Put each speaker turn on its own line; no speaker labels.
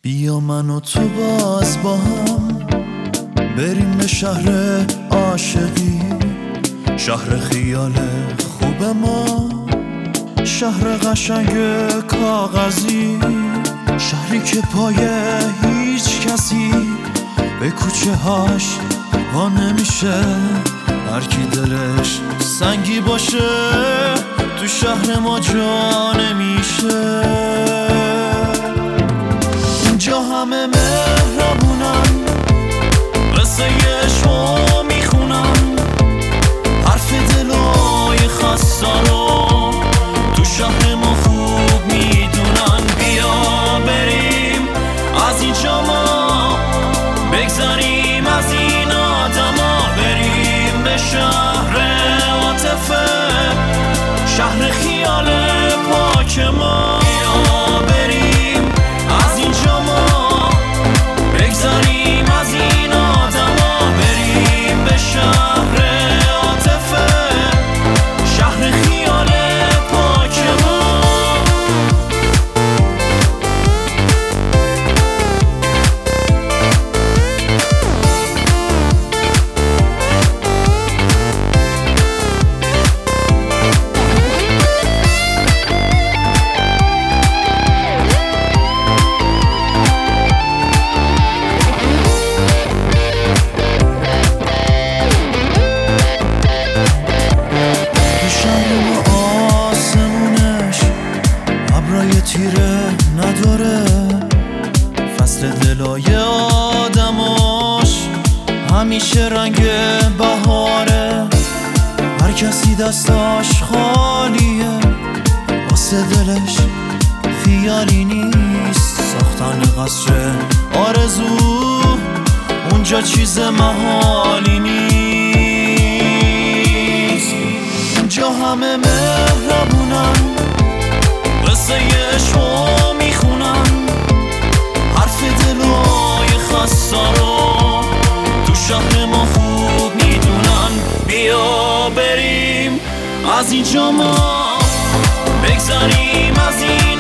بیا من و تو باز با هم بریم به شهر عاشقی، شهر خیال خوب ما، شهر قشنگ کاغذی، شهری که پای هیچ کسی به کوچه هاش وا نمیشه. هر کی دلش سنگی باشه تو شهر ما جا نمیشه. اینجا همه مهربونن، قصه عشقو میخونن، حرف دلای خسته رو تو شهر ما خوب میدونن. بیا بریم از اینجا ما بگذاریم از این آدما، بریم به شهر عاطفه، شهر خیال پاک ما. بیا بریم از اینجا ما بگذاریم از این آدما، بریم به شهر عاطفه، شهر خیال پاک ما. تیره نداره، فصل دلای آدماش همیشه رنگ بهاره. هر کسی دستاش خالیه، واسه دلش خیالی نیست ساختن قصر آرزو، اونجا چیز محالی نیست. اونجا همه مهربونن، قصه عشقو میخونن، حرف دلای خسته رو تو شهر ما خوب میدونن. بیا بریم از اینجا ما بگذاریم از این